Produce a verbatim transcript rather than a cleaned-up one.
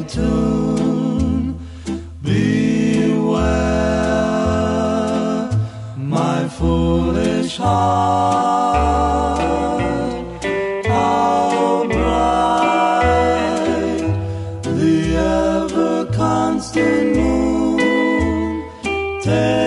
tune. Beware, my foolish heart, how bright the ever constant moon. Tell